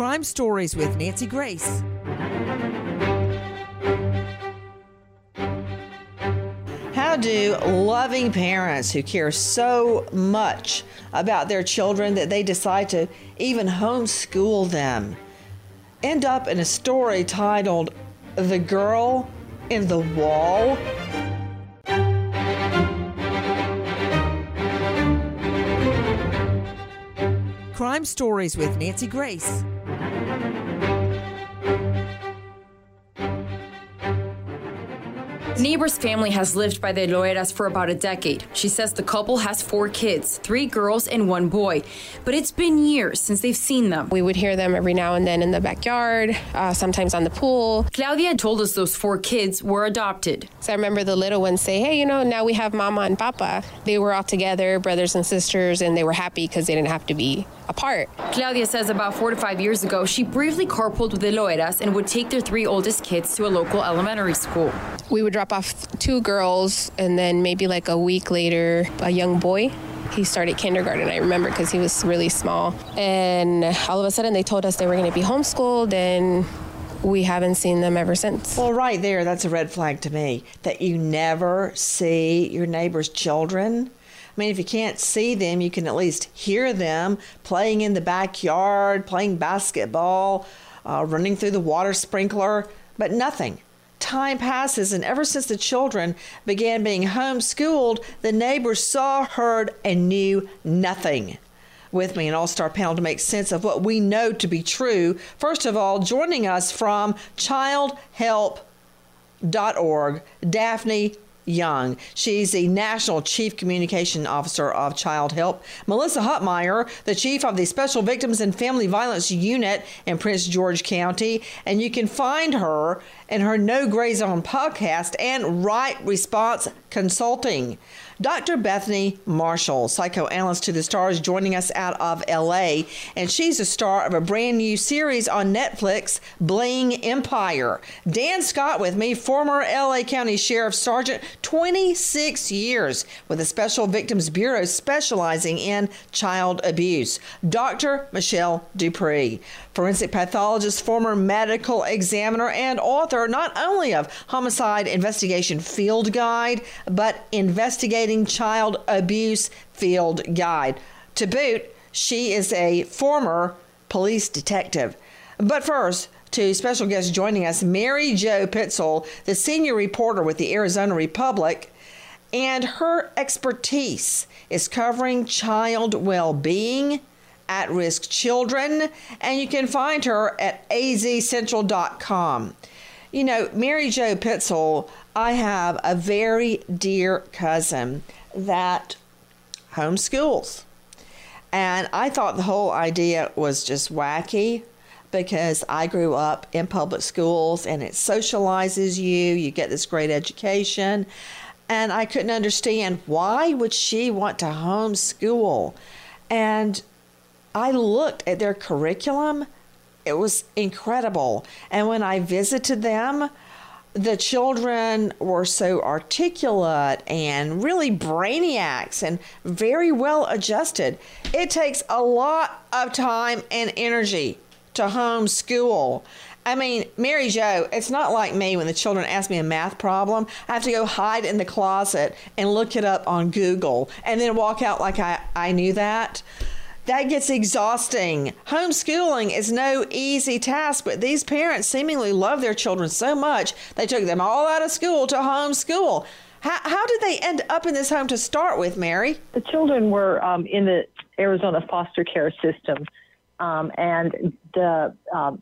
Crime Stories with Nancy Grace. How do loving parents who care so much about their children that they decide to even homeschool them end up in a story titled The Girl in the Wall? Crime Stories with Nancy Grace. Neighbor's family has lived by the Loeras for about a decade. She says the couple has 4 kids, 3 girls and 1 boy. But it's been years since they've seen them. We would hear them every now and then in the backyard, sometimes on the pool. Claudia told us those 4 kids were adopted. So I remember the little ones say, hey, now we have Mama and Papa. They were all together, brothers and sisters, and they were happy because they didn't have to be apart. Claudia says about 4 to 5 years ago, she briefly carpooled with the Loeras and would take their 3 oldest kids to a local elementary school. We would drop off 2 girls, and then maybe like a week later, a young boy. He started kindergarten, I remember, because he was really small. And all of a sudden, they told us they were going to be homeschooled, and we haven't seen them ever since. Well, right there, that's a red flag to me, that you never see your neighbor's children. I mean, if you can't see them, you can at least hear them playing in the backyard, playing basketball, running through the water sprinkler, but nothing. Time passes, and ever since the children began being homeschooled, the neighbors saw, heard, and knew nothing. With me, an all-star panel to make sense of what we know to be true. First of all, joining us from childhelp.org, Daphne Young. She's the National Chief Communication Officer of Child Help. Melissa Hutmeyer, the Chief of the Special Victims and Family Violence Unit in Prince George County. And you can find her in her No Gray Zone podcast and Right Response Consulting. Dr. Bethany Marshall, psychoanalyst to the stars, joining us out of L.A., and she's a star of a brand new series on Netflix, Bling Empire. Dan Scott with me, former L.A. County Sheriff Sergeant, 26 years with the Special Victims Bureau specializing in child abuse. Dr. Michelle Dupree, forensic pathologist, former medical examiner, and author not only of Homicide Investigation Field Guide, but Investigating Child Abuse Field Guide. To boot, she is a former police detective. But first, to special guest joining us, Mary Jo Pitzel, the senior reporter with the Arizona Republic, and her expertise is covering child well-being, at-risk children, and you can find her at azcentral.com. You know, Mary Jo Pitzel, I have a very dear cousin that homeschools. And I thought the whole idea was just wacky because I grew up in public schools and it socializes you. You get this great education. And I couldn't understand, why would she want to homeschool? And I looked at their curriculum. It was incredible. And when I visited them, the children were so articulate and really brainiacs and very well adjusted. It takes a lot of time and energy to homeschool. I mean, Mary Jo, it's not like me when the children ask me a math problem. I have to go hide in the closet and look it up on Google and then walk out like I knew that. That gets exhausting. Homeschooling is no easy task, but these parents seemingly love their children so much, they took them all out of school to homeschool. How did they end up in this home to start with, Mary? The children were in the Arizona foster care system, and the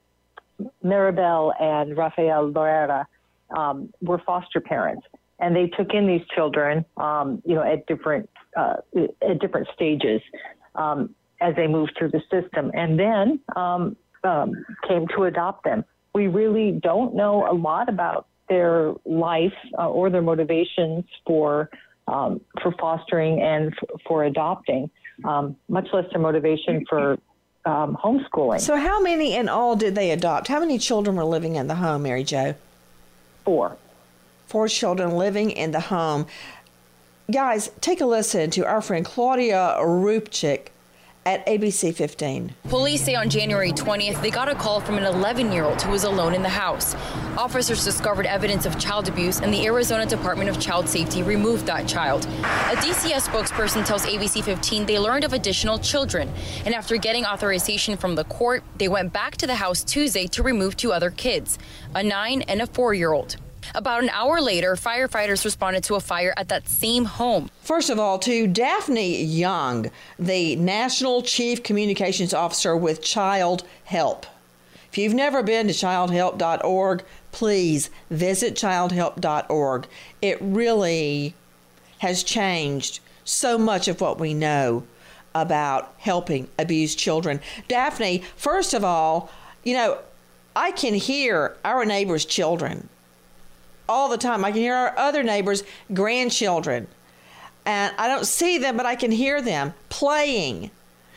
Maribel and Rafael Loera were foster parents, and they took in these children, at different stages. As they moved through the system, and then came to adopt them. We really don't know a lot about their life or their motivations for fostering and for adopting, much less their motivation for homeschooling. So how many in all did they adopt? How many children were living in the home, Mary Jo? 4. 4 children living in the home. Guys, take a listen to our friend Claudia Rupchik at ABC 15. Police say on January 20th, they got a call from an 11-year-old who was alone in the house. Officers discovered evidence of child abuse, and the Arizona Department of Child Safety removed that child. A DCS spokesperson tells ABC 15 they learned of additional children, and after getting authorization from the court, they went back to the house Tuesday to remove 2 other kids, a 9 and a 4-year-old. About an hour later, firefighters responded to a fire at that same home. First of all, to Daphne Young, the National Chief Communications Officer with Child Help. If you've never been to childhelp.org, please visit childhelp.org. It really has changed so much of what we know about helping abused children. Daphne, first of all, I can hear our neighbors' children all the time. I can hear our other neighbors' grandchildren. And I don't see them, but I can hear them playing.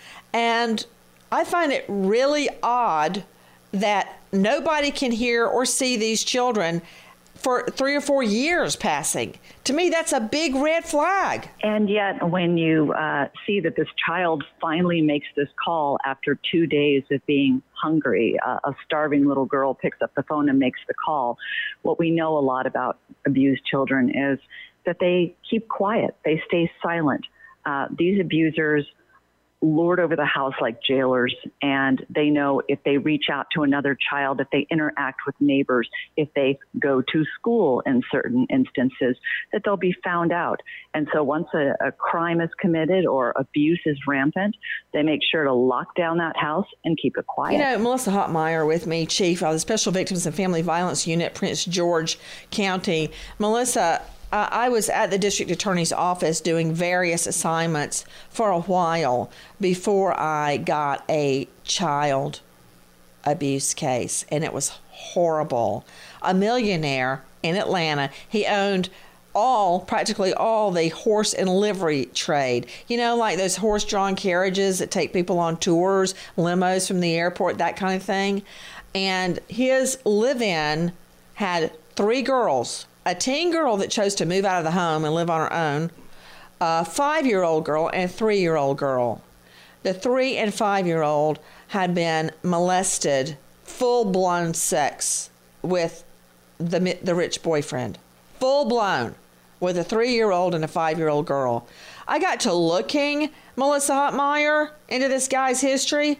And I find it really odd that nobody can hear or see these children for 3 or 4 years passing. To me, that's a big red flag. And yet, when you see that this child finally makes this call after 2 days of being hungry, a starving little girl picks up the phone and makes the call. What we know a lot about abused children is that they keep quiet. They stay silent. These abusers lord over the house like jailers, and they know if they reach out to another child, if they interact with neighbors, if they go to school in certain instances, that they'll be found out. And so once a crime is committed or abuse is rampant, they make sure to lock down that house and keep it quiet. Melissa Hotmeyer with me, Chief of the Special Victims and Family Violence Unit, Prince George County. Melissa, I was at the district attorney's office doing various assignments for a while before I got a child abuse case, and it was horrible. A millionaire in Atlanta, he owned practically all the horse and livery trade. Like those horse-drawn carriages that take people on tours, limos from the airport, that kind of thing. And his live-in had 3 girls. A teen girl that chose to move out of the home and live on her own, a 5-year-old girl, and a 3-year-old girl. The 3 and 5-year-old had been molested, full-blown sex with the rich boyfriend. Full-blown with a 3-year-old and a 5-year-old girl. I got to looking, Melissa Hotmeyer, into this guy's history.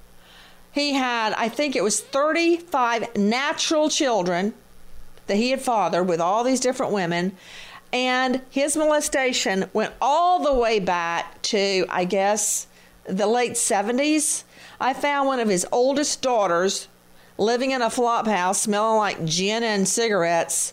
He had, I think it was 35 natural children that he had fathered with all these different women, and his molestation went all the way back to, I guess, the late 70s. I found one of his oldest daughters living in a flop house smelling like gin and cigarettes.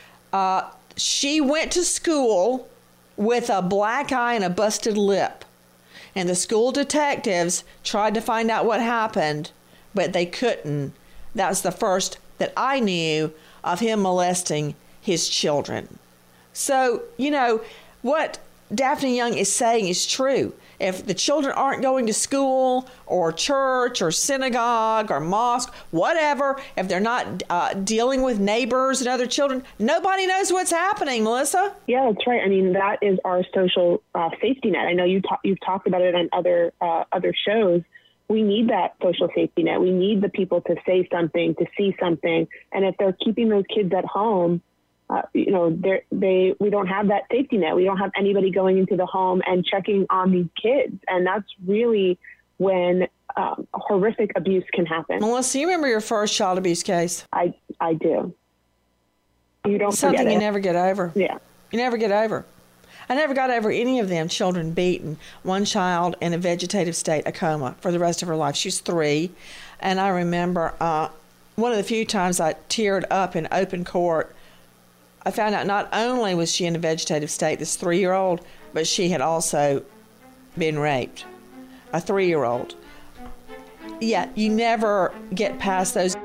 She went to school with a black eye and a busted lip, and the school detectives tried to find out what happened, but they couldn't. That was the first that I knew of him molesting his children. So, what Daphne Young is saying is true. If the children aren't going to school or church or synagogue or mosque, whatever, if they're not dealing with neighbors and other children, nobody knows what's happening, Melissa. Yeah, that's right. I mean, that is our social safety net. I know you've talked about it on other shows. We need that social safety net. We need the people to say something, to see something. And if they're keeping those kids at home, we don't have that safety net. We don't have anybody going into the home and checking on these kids. And that's really when horrific abuse can happen. Melissa, you remember your first child abuse case? I do. You don't Something forget it. You never get over. Yeah. You never get over. I never got over any of them children beaten. One child in a vegetative state, a coma, for the rest of her life. She's 3. And I remember one of the few times I teared up in open court, I found out not only was she in a vegetative state, this 3-year-old, but she had also been raped. A 3-year-old. Yeah, you never get past those.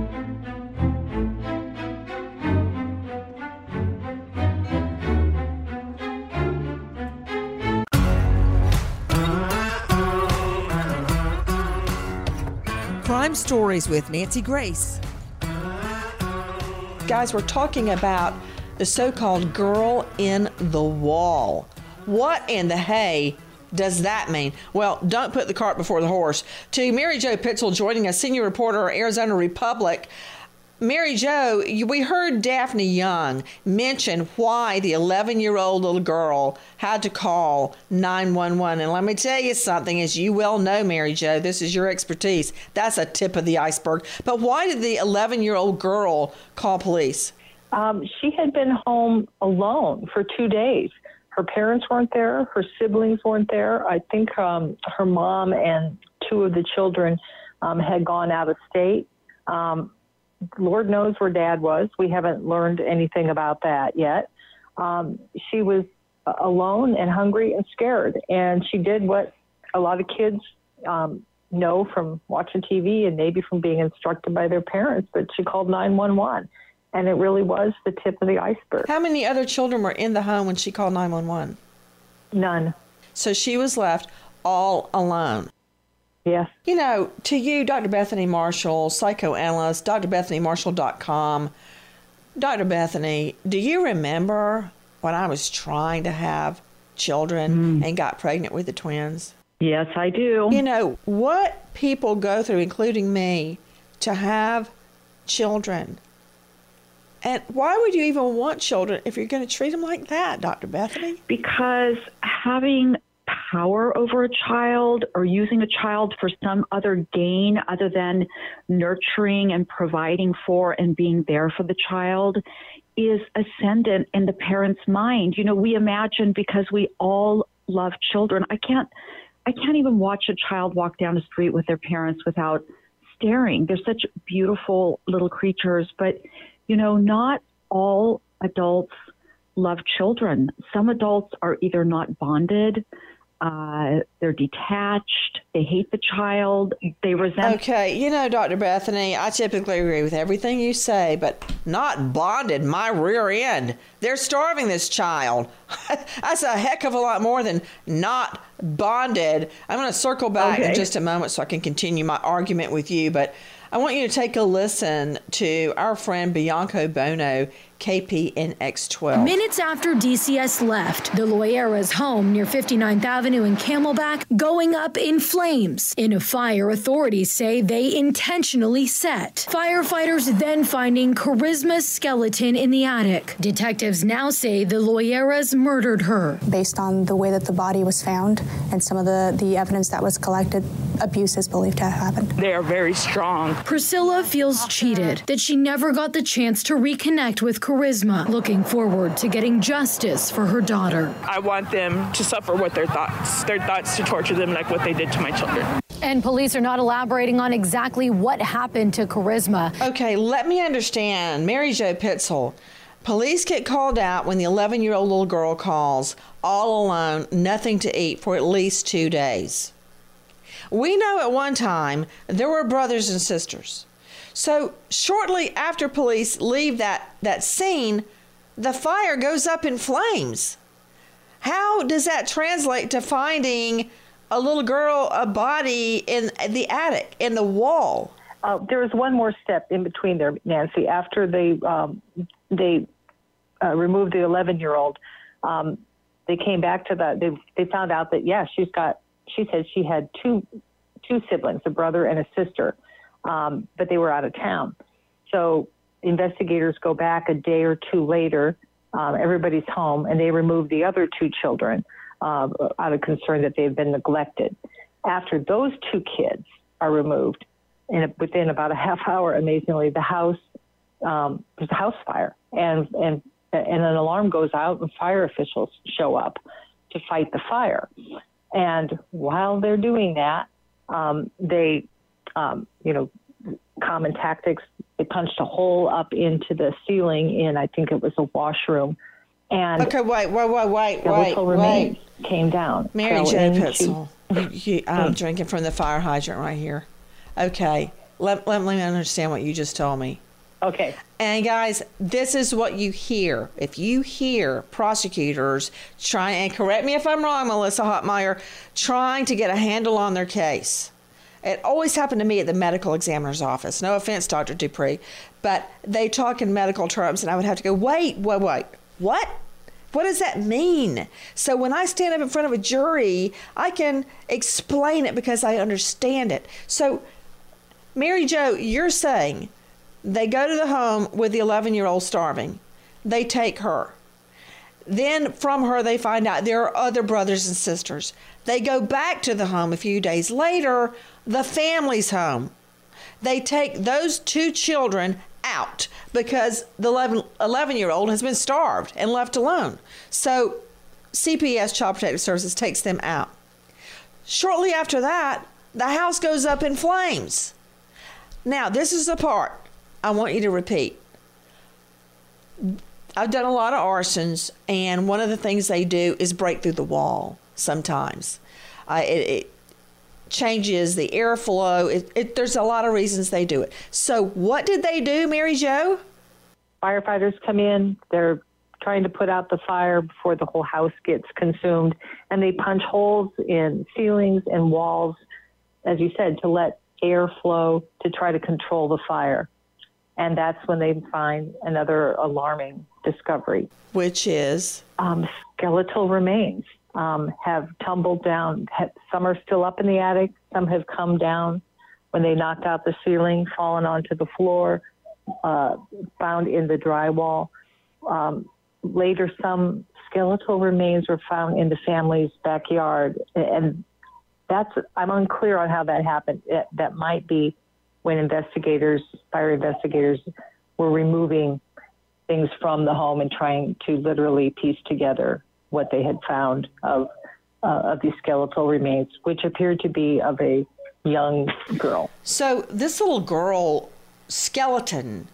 Crime Stories with Nancy Grace. Guys, we're talking about the so-called girl in the wall. What in the hay does that mean? Well, don't put the cart before the horse. To Mary Jo Pitzel joining us, senior reporter, Arizona Republic. Mary Jo, we heard Daphne Young mention why the 11-year-old little girl had to call 911. And let me tell you something, as you well know, Mary Jo, this is your expertise. That's a tip of the iceberg. But why did the 11-year-old girl call police? She had been home alone for 2 days. Her parents weren't there. Her siblings weren't there. I think her mom and two of the children had gone out of state. Lord knows where Dad was. We haven't learned anything about that yet. She was alone and hungry and scared. And she did what a lot of kids know from watching TV and maybe from being instructed by their parents, but she called 911. And it really was the tip of the iceberg. How many other children were in the home when she called 911? None. So she was left all alone. Yes. You know, to you, Dr. Bethany Marshall, psychoanalyst, drbethanymarshall.com. Dr. Bethany, do you remember when I was trying to have children and got pregnant with the twins? Yes, I do. You know, what people go through, including me, to have children. And why would you even want children if you're going to treat them like that, Dr. Bethany? Because having power over a child or using a child for some other gain other than nurturing and providing for and being there for the child is ascendant in the parent's mind. You know, we imagine, because we all love children. I can't even watch a child walk down the street with their parents without staring. They're such beautiful little creatures, but you know, not all adults love children. Some adults are either not bonded, they're detached, they hate the child, they resent. Okay, you know, Dr. Bethany, I typically agree with everything you say, but not bonded, my rear end. They're starving this child. That's a heck of a lot more than not bonded. I'm going to circle back in just a moment so I can continue my argument with you, but I want you to take a listen to our friend Bianco Bono, KPNX12. Minutes after DCS left, the Loyera's home near 59th Avenue in Camelback going up in flames in a fire authorities say they intentionally set. Firefighters then finding Charisma's skeleton in the attic. Detectives now say the Loyera's murdered her. Based on the way that the body was found and some of the evidence that was collected, abuse is believed to have happened. They are very strong. Priscilla feels cheated that she never got the chance to reconnect with Charisma, looking forward to getting justice for her daughter. I want them to suffer with their thoughts to torture them like what they did to my children. And police are not elaborating on exactly what happened to Charisma. Okay, let me understand. Mary Jo Pitzel, police get called out when the 11-year-old little girl calls, all alone, nothing to eat for at least 2 days. We know at one time there were brothers and sisters. So shortly after police leave that scene, the fire goes up in flames. How does that translate to finding a little girl, a body in the attic, in the wall? There was one more step in between there, Nancy. After they removed the 11-year-old, they came back to that. They found out that, she said she had two siblings, a brother and a sister, but they were out of town. So investigators go back a day or two later. Everybody's home, and they remove the other two children out of concern that they've been neglected. After those two kids are removed, within about a half hour, amazingly, there's a house fire, and an alarm goes out, and fire officials show up to fight the fire. And while they're doing that, they, common tactics, they punched a hole up into the ceiling in, I think it was a washroom. And okay, wait. Came down. Mary Jo Pitzel, I'm drinking from the fire hydrant right here. Okay, let me understand what you just told me. Okay. And guys, this is what you hear. If you hear prosecutors trying, and correct me if I'm wrong, Melissa Hotmeyer, trying to get a handle on their case. It always happened to me at the medical examiner's office. No offense, Dr. Dupree, but they talk in medical terms, and I would have to go, wait, what? What does that mean? So when I stand up in front of a jury, I can explain it because I understand it. So, Mary Jo, you're saying they go to the home with the 11-year-old starving. They take her. Then from her, they find out there are other brothers and sisters. They go back to the home a few days later, the family's home. They take those two children out because the 11-year-old has been starved and left alone. So CPS, Child Protective Services, takes them out. Shortly after that, the house goes up in flames. Now, this is the part I want you to repeat. I've done a lot of arsons, and one of the things they do is break through the wall sometimes. It changes the airflow. There's a lot of reasons they do it. So what did they do, Mary Jo? Firefighters come in. They're trying to put out the fire before the whole house gets consumed, and they punch holes in ceilings and walls, as you said, to let air flow to try to control the fire. And that's when they find another alarming discovery. Which is? Skeletal remains have tumbled down. Some are still up in the attic. Some have come down when they knocked out the ceiling, fallen onto the floor, found in the drywall. Later, some skeletal remains were found in the family's backyard. And I'm unclear on how that happened. That might be when fire investigators were removing things from the home and trying to literally piece together what they had found of these skeletal remains, which appeared to be of a young girl. So this little girl skeleton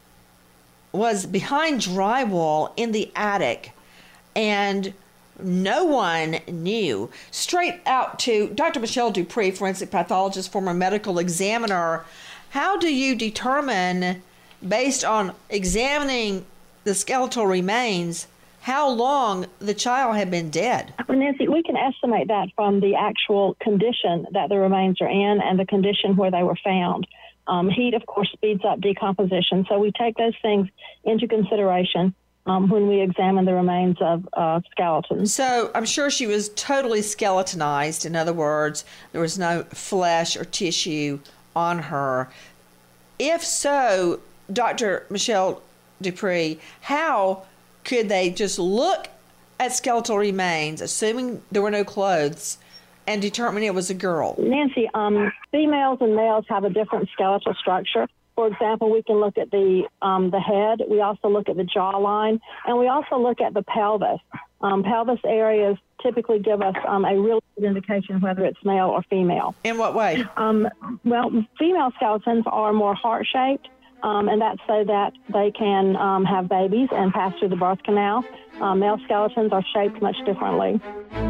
was behind drywall in the attic, and no one knew. Straight out to Dr. Michelle Dupree, forensic pathologist, former medical examiner. How do you determine, based on examining the skeletal remains, how long the child had been dead? Well, Nancy, we can estimate that from the actual condition that the remains are in and the condition where they were found. Heat, of course, speeds up decomposition, so we take those things into consideration when we examine the remains of skeletons. So I'm sure she was totally skeletonized. In other words, there was no flesh or tissue on her. If so, Dr. Michelle Dupree, how could they just look at skeletal remains, assuming there were no clothes, and determine it was a girl? Nancy, females and males have a different skeletal structure. For example, we can look at the head. We also look at the jawline, and we also look at the pelvis. Pelvis areas typically give us a real good indication whether it's male or female. In what way? Well, female skeletons are more heart-shaped, and that's so that they can have babies and pass through the birth canal. Male skeletons are shaped much differently.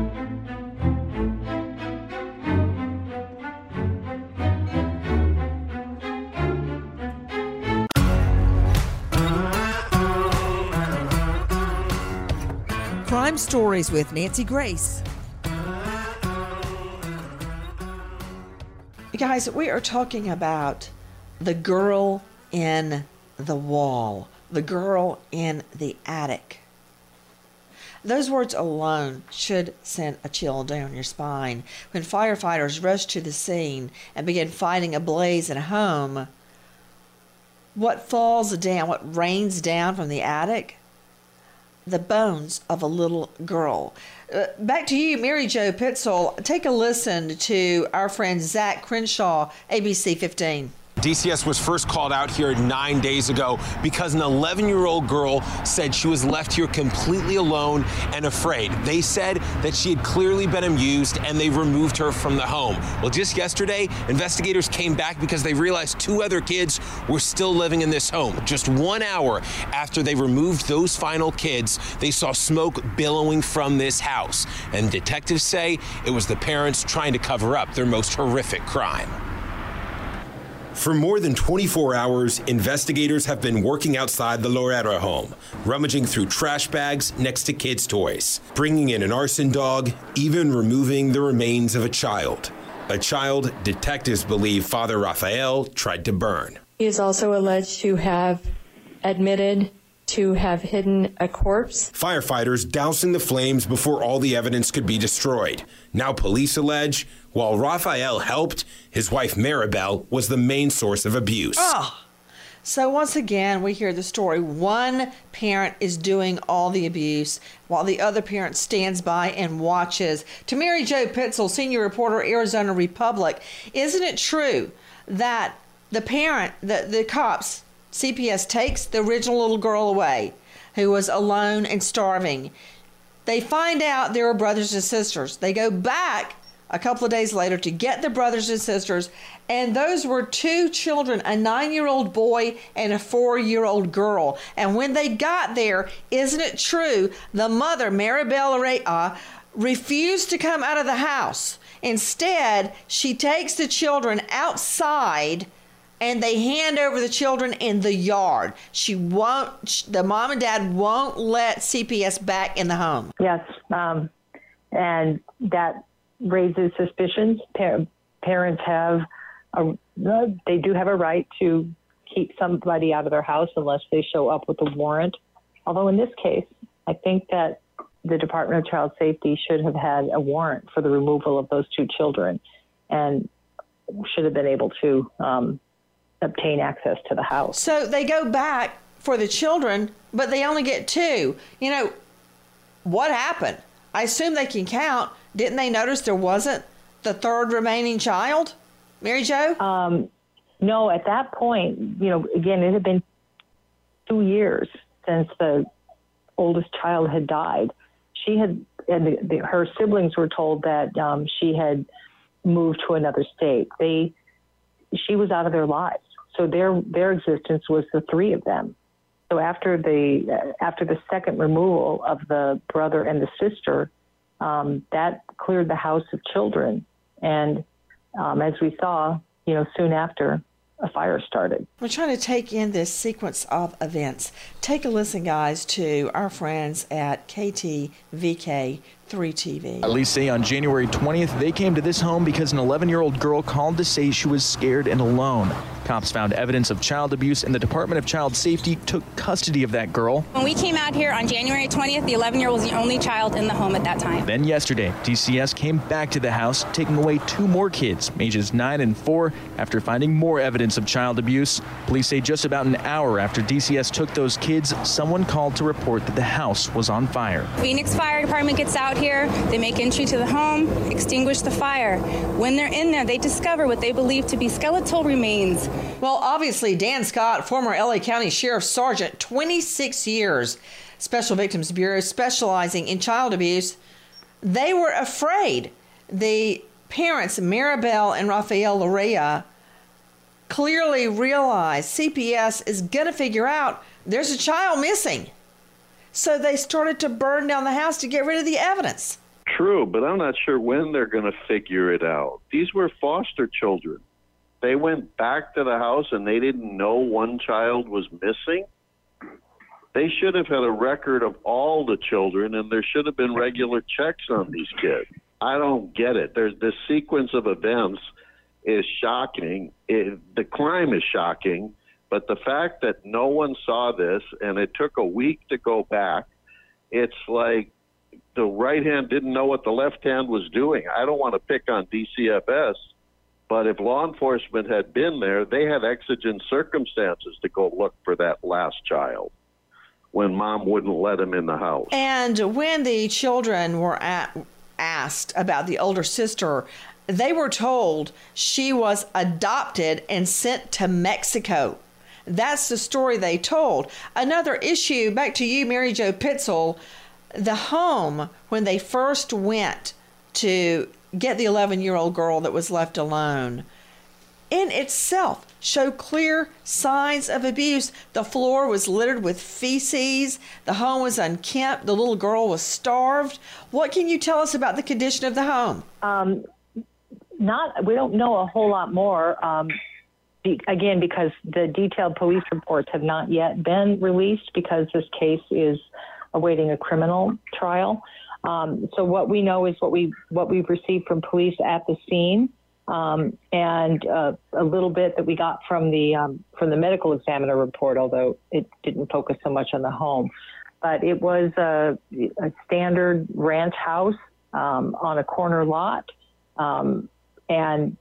Crime Stories with Nancy Grace. Guys, we are talking about the girl in the wall, the girl in the attic. Those words alone should send a chill down your spine. When firefighters rushed to the scene and began fighting a blaze in a home, what falls down, what rains down from the attic? The bones of a little girl. Back to you, Mary Jo Pitzel. Take a listen to our friend Zach Crenshaw, ABC 15. DCS was first called out here 9 days ago because an 11-year-old girl said she was left here completely alone and afraid. They said that she had clearly been abused and they removed her from the home. Well, just yesterday, investigators came back because they realized 2 other kids were still living in this home. Just 1 hour after they removed those final kids, they saw smoke billowing from this house. And detectives say it was the parents trying to cover up their most horrific crime. For more than 24 hours, investigators have been working outside the Loera home, rummaging through trash bags next to kids' toys, bringing in an arson dog, even removing the remains of a child. A child detectives believe Father Rafael tried to burn. He is also alleged to have admitted to have hidden a corpse. Firefighters dousing the flames before all the evidence could be destroyed. Now police allege, while Raphael helped, his wife Maribel was the main source of abuse. Oh. So once again, we hear the story. One parent is doing all the abuse while the other parent stands by and watches. To Mary Jo Pitzel, senior reporter, Arizona Republic, isn't it true that the parent, the cops, CPS takes the original little girl away who was alone and starving? They find out there are brothers and sisters. They go back a couple of days later to get the brothers and sisters, and those were two children, a 9-year-old boy and a 4-year-old girl. And when they got there, isn't it true, the mother, Maribel Area, refused to come out of the house. Instead, she takes the children outside and they hand over the children in the yard. The mom and dad won't let CPS back in the home. Yes, and that raises suspicions. Parents they do have a right to keep somebody out of their house unless they show up with a warrant. Although in this case, I think that the Department of Child Safety should have had a warrant for the removal of those two children and should have been able to obtain access to the house. So they go back for the children, but they only get two. You know, what happened? I assume they can count. Didn't they notice there wasn't the third remaining child? Mary Jo? No, at that point, again, it had been 2 years since the oldest child had died. Her siblings were told that she had moved to another state. She was out of their lives. So their existence was the three of them. So after the second removal of the brother and the sister, that cleared the house of children. And as we saw, soon after, a fire started. We're trying to take in this sequence of events. Take a listen, guys, to our friends at KTVK 3TV. Police say on January 20th, they came to this home because an 11-year-old girl called to say she was scared and alone. Cops found evidence of child abuse, and the Department of Child Safety took custody of that girl. When we came out here on January 20th, the 11-year-old was the only child in the home at that time. Then yesterday, DCS came back to the house, taking away two more kids, ages 9 and 4, after finding more evidence of child abuse. Police say just about an hour after DCS took those kids, someone called to report that the house was on fire. Phoenix Fire Department gets out here, they make entry to the home, extinguish the fire. When they're in there, they discover what they believe to be skeletal remains. Well, obviously, Dan Scott, former LA County Sheriff Sergeant, 26 years, Special Victims Bureau, specializing in child abuse, they were afraid. The parents, Maribel and Raphael Lorea, clearly realized CPS is going to figure out there's a child missing. So they started to burn down the house to get rid of the evidence. True, but I'm not sure when they're going to figure it out. These were foster children. They went back to the house and they didn't know one child was missing. They should have had a record of all the children, and there should have been regular checks on these kids. I don't get it. This sequence of events is shocking. The crime is shocking, but the fact that no one saw this and it took a week to go back, it's like the right hand didn't know what the left hand was doing. I don't want to pick on DCFS, but if law enforcement had been there, they had exigent circumstances to go look for that last child when mom wouldn't let him in the house. And when the children were asked about the older sister, they were told she was adopted and sent to Mexico. That's the story they told. Another issue, back to you, Mary Jo Pitzel, the home, when they first went to get the 11-year-old girl that was left alone, in itself showed clear signs of abuse. The floor was littered with feces. The home was unkempt. The little girl was starved. What can you tell us about the condition of the home? We don't know a whole lot more. Again, because the detailed police reports have not yet been released because this case is awaiting a criminal trial. So what we know is what we've received from police at the scene. and a little bit that we got from the medical examiner report, although it didn't focus so much on the home. But it was a standard ranch house on a corner lot, and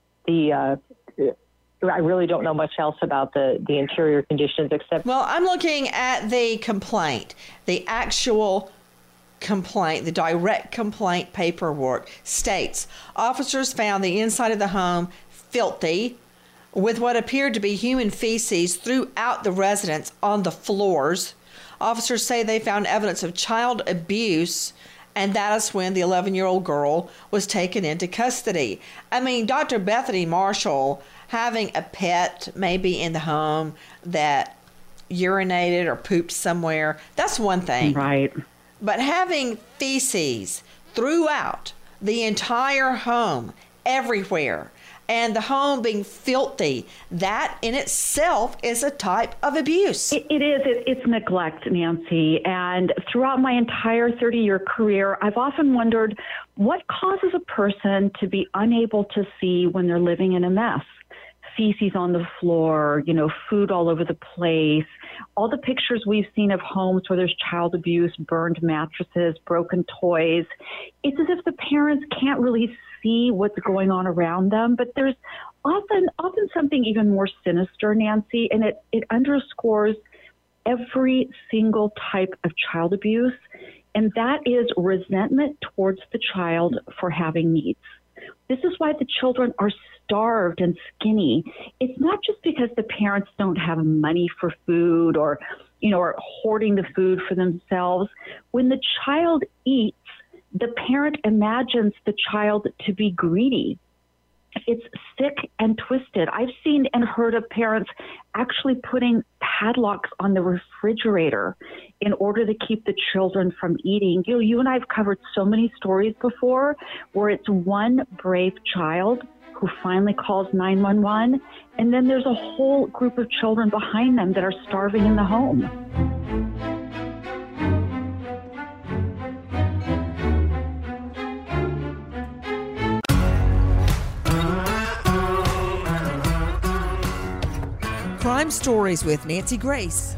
I really don't know much else about the interior conditions except. Well, I'm looking at the complaint, the actual complaint, the direct complaint paperwork states officers found the inside of the home filthy with what appeared to be human feces throughout the residence on the floors. Officers say they found evidence of child abuse, and that is when the 11-year-old girl was taken into custody. I mean, Dr. Bethany Marshall, having a pet maybe in the home that urinated or pooped somewhere, that's one thing. Right. But having feces throughout the entire home, everywhere, and the home being filthy, that in itself is a type of abuse. It is. It's neglect, Nancy. And throughout my entire 30-year career, I've often wondered what causes a person to be unable to see when they're living in a mess. Feces on the floor, food all over the place. All the pictures we've seen of homes where there's child abuse, burned mattresses, broken toys. It's as if the parents can't really see what's going on around them, but there's often something even more sinister, Nancy, and it underscores every single type of child abuse, and that is resentment towards the child for having needs. This is why the children are starved and skinny. It's not just because the parents don't have money for food or, are hoarding the food for themselves. When the child eats, the parent imagines the child to be greedy. It's sick and twisted. I've seen and heard of parents actually putting padlocks on the refrigerator in order to keep the children from eating. You and I have covered so many stories before where it's one brave child who finally calls 911, and then there's a whole group of children behind them that are starving in the home. Crime Stories with Nancy Grace.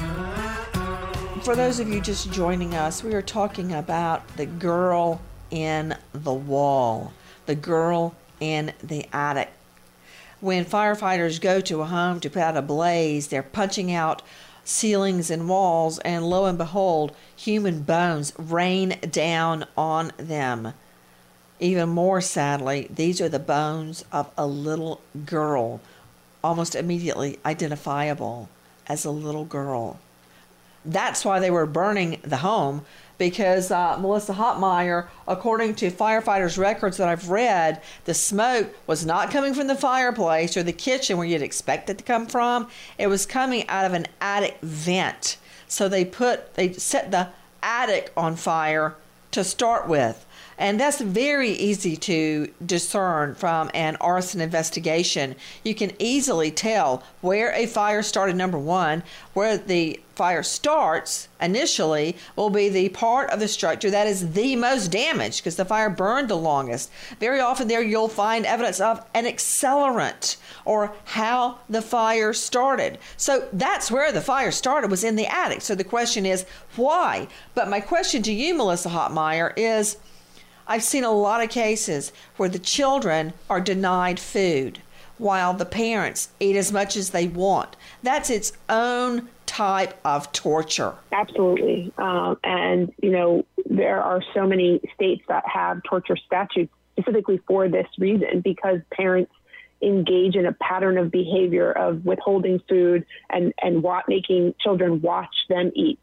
For those of you just joining us, we are talking about the girl in the wall, the girl in the attic. When firefighters go to a home to put out a blaze, they're punching out ceilings and walls, and lo and behold, human bones rain down on them. Even more sadly, these are the bones of a little girl, almost immediately identifiable as a little girl. That's why they were burning the home, because Melissa Hotmeyer, according to firefighters' records that I've read, the smoke was not coming from the fireplace or the kitchen where you'd expect it to come from. It was coming out of an attic vent. So they set the attic on fire to start with. And that's very easy to discern from an arson investigation. You can easily tell where a fire started, number one. Where the fire starts initially will be the part of the structure that is the most damaged because the fire burned the longest. Very often there you'll find evidence of an accelerant or how the fire started. So that's where the fire started, was in the attic. So the question is, why? But my question to you, Melissa Hotmeyer, is I've seen a lot of cases where the children are denied food while the parents eat as much as they want. That's its own type of torture. Absolutely. And, there are so many states that have torture statutes specifically for this reason, because parents engage in a pattern of behavior of withholding food and making children watch them eat.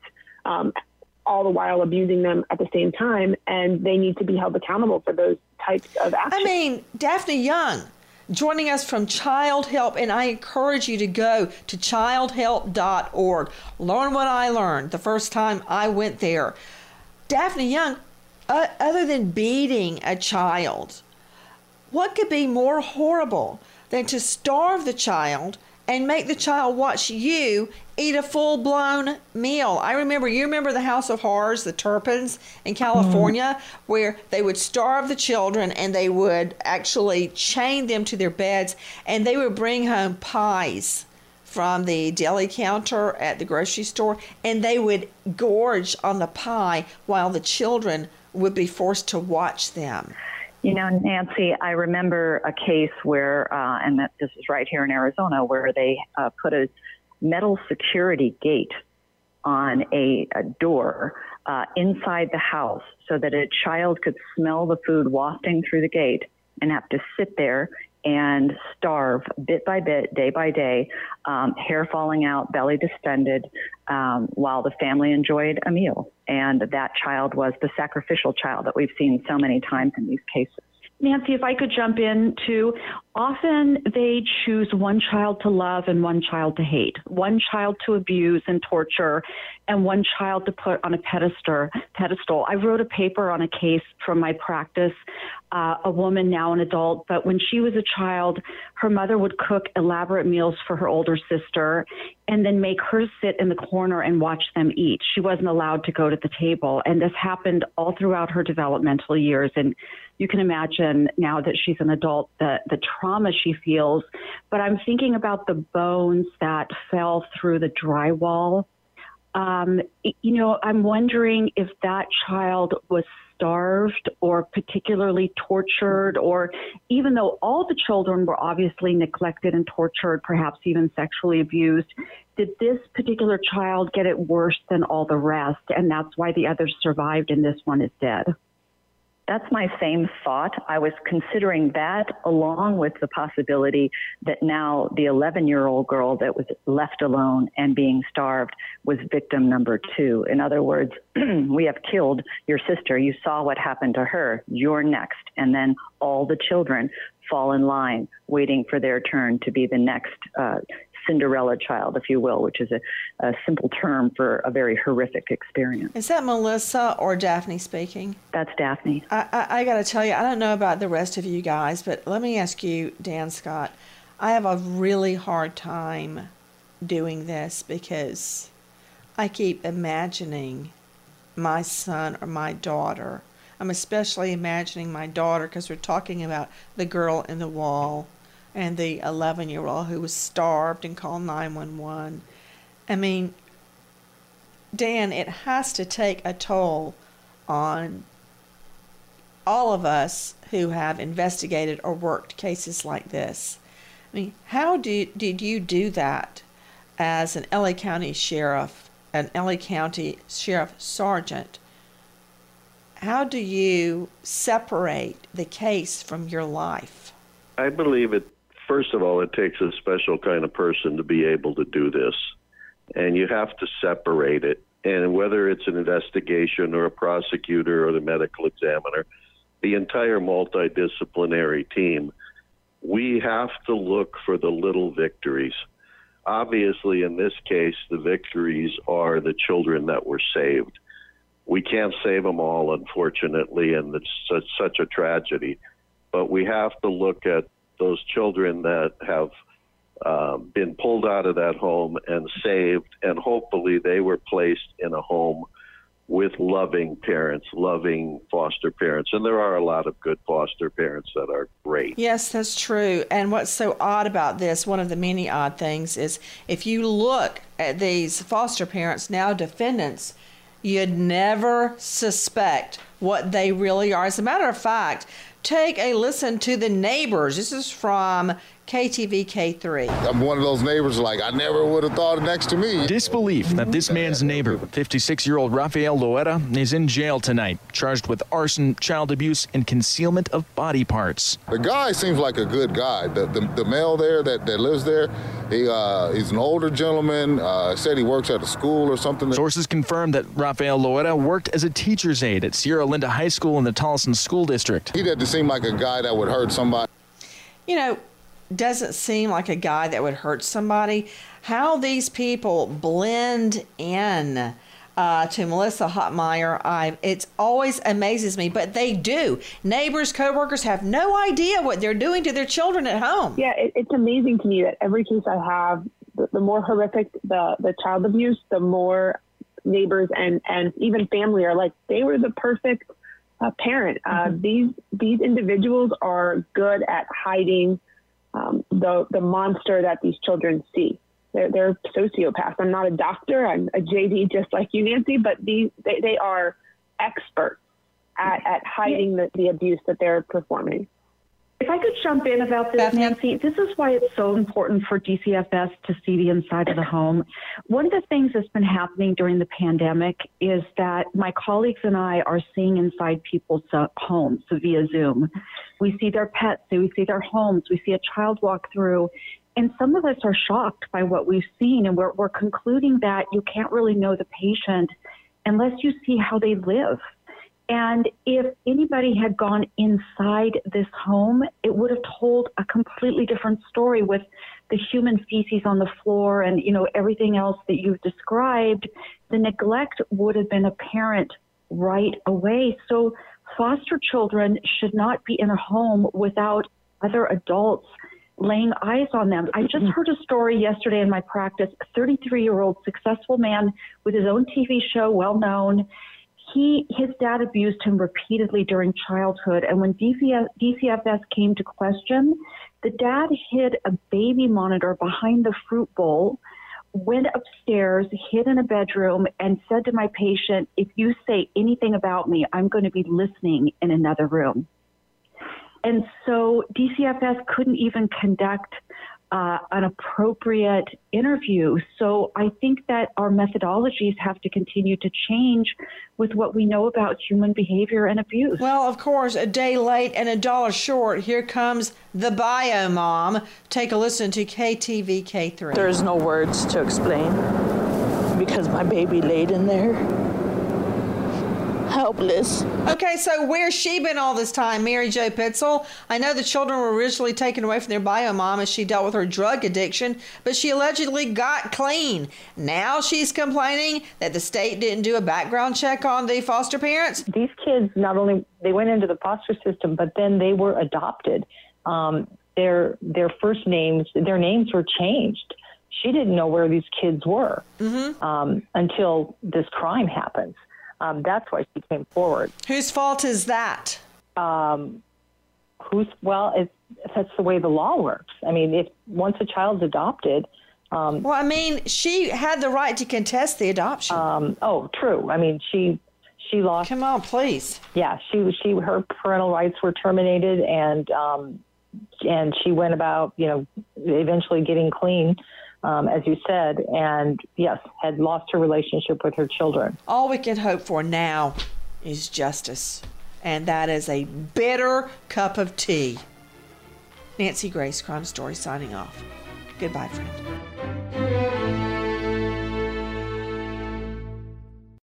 All the while abusing them at the same time, and they need to be held accountable for those types of actions. I mean, Daphne Young joining us from Child Help, and I encourage you to go to childhelp.org. Learn what I learned the first time I went there. Daphne Young, other than beating a child, what could be more horrible than to starve the child and make the child watch you eat a full-blown meal. You remember the House of Horrors, the Turpins in California, where they would starve the children and they would actually chain them to their beds, and they would bring home pies from the deli counter at the grocery store, and they would gorge on the pie while the children would be forced to watch them. You know, Nancy, I remember a case where, and that this is right here in Arizona, where they put a metal security gate on a door inside the house so that a child could smell the food wafting through the gate and have to sit there and starve bit by bit, day by day, hair falling out, belly distended, while the family enjoyed a meal. And that child was the sacrificial child that we've seen so many times in these cases. Nancy, if I could jump in too, often they choose one child to love and one child to hate, one child to abuse and torture, and one child to put on a pedestal. I wrote a paper on a case from my practice, a woman, now an adult, but when she was a child, her mother would cook elaborate meals for her older sister and then make her sit in the corner and watch them eat. She wasn't allowed to go to the table. And this happened all throughout her developmental years. And you can imagine now that she's an adult, the trauma she feels. But I'm thinking about the bones that fell through the drywall. I'm wondering if that child was starved or particularly tortured, or even though all the children were obviously neglected and tortured, perhaps even sexually abused, did this particular child get it worse than all the rest? And that's why the others survived and this one is dead. That's my same thought. I was considering that along with the possibility that now the 11-year-old girl that was left alone and being starved was victim number 2. In other words, we have killed your sister. You saw what happened to her. You're next. And then all the children fall in line waiting for their turn to be the next Cinderella child, if you will, which is a simple term for a very horrific experience. Is that Melissa or Daphne speaking? That's Daphne. I got to tell you, I don't know about the rest of you guys, but let me ask you, Dan Scott, I have a really hard time doing this because I keep imagining my son or my daughter. I'm especially imagining my daughter because we're talking about the girl in the wall and the 11-year-old who was starved and called 911. I mean, Dan, it has to take a toll on all of us who have investigated or worked cases like this. I mean, how did you do that as an LA County Sheriff, an LA County Sheriff Sergeant? How do you separate the case from your life? I believe it. First of all, it takes a special kind of person to be able to do this, and you have to separate it. And whether it's an investigation or a prosecutor or the medical examiner, the entire multidisciplinary team, we have to look for the little victories. Obviously, in this case, the victories are the children that were saved. We can't save them all, unfortunately, and it's such a tragedy. But we have to look at those children that have been pulled out of that home and saved, and hopefully they were placed in a home with loving parents, loving foster parents. And there are a lot of good foster parents that are great. Yes, that's true. And what's so odd about this, one of the many odd things, is if you look at these foster parents, now defendants, you'd never suspect what they really are. As a matter of fact, take a listen to the neighbors. This is from KTVK3. I'm one of those neighbors like I never would have thought next to me. Disbelief that this man's neighbor, 56-year-old Rafael Loera, is in jail tonight, charged with arson, child abuse, and concealment of body parts. The guy seems like a good guy. The male there that lives there, he's an older gentleman. Said he works at a school or something. Sources confirm that Rafael Loera worked as a teacher's aide at Sierra Linda High School in the Tolleson School District. He didn't seem like a guy that would hurt somebody. You know, doesn't seem like a guy that would hurt somebody. How these people blend in. to Melissa Hotmeyer. It always amazes me, but they do. Neighbors, coworkers have no idea what they're doing to their children at home. Yeah, it's amazing to me that every case I have, the more horrific the child abuse, the more neighbors and even family are like, they were the perfect parent. These individuals are good at hiding the monster that these children see. They're sociopaths. I'm not a doctor. I'm a JD just like you, Nancy, but they are experts at hiding the abuse that they're performing. If I could jump in about this, Nancy, this is why it's so important for DCFS to see the inside of the home. One of the things that's been happening during the pandemic is that my colleagues and I are seeing inside people's homes via Zoom. We see their pets, we see their homes, we see a child walk through, and some of us are shocked by what we've seen, and we're concluding that you can't really know the patient unless you see how they live. And if anybody had gone inside this home, it would have told a completely different story with the human feces on the floor and, everything else that you've described. The neglect would have been apparent right away. So foster children should not be in a home without other adults laying eyes on them. I just heard a story yesterday in my practice, a 33-year-old successful man with his own TV show, well-known. His dad abused him repeatedly during childhood, and when DCFS came to question, the dad hid a baby monitor behind the fruit bowl, went upstairs, hid in a bedroom, and said to my patient, if you say anything about me, I'm going to be listening in another room. And so DCFS couldn't even conduct an appropriate interview. So I think that our methodologies have to continue to change with what we know about human behavior and abuse. Well, of course, a day late and $1 short. Here comes the bio mom. Take a listen to KTVK3. There's no words to explain because my baby laid in there. Helpless. Okay, so where's she been all this time, Mary Jo Pitzel? I know the children were originally taken away from their bio mom as she dealt with her drug addiction, but she allegedly got clean. Now she's complaining that the state didn't do a background check on the foster parents. These kids, not only they went into the foster system, but then they were adopted. Their first names, their names were changed. She didn't know where these kids were until this crime happens. That's why she came forward. Whose fault is that? That's the way the law works. I mean, if once a child's adopted. She had the right to contest the adoption. True. I mean, she lost. Come on, please. Yeah, her parental rights were terminated, and she went about, eventually getting clean. As you said, and yes, had lost her relationship with her children. All we can hope for now is justice, and that is a bitter cup of tea. Nancy Grace, Crime Story, signing off. Goodbye, friend.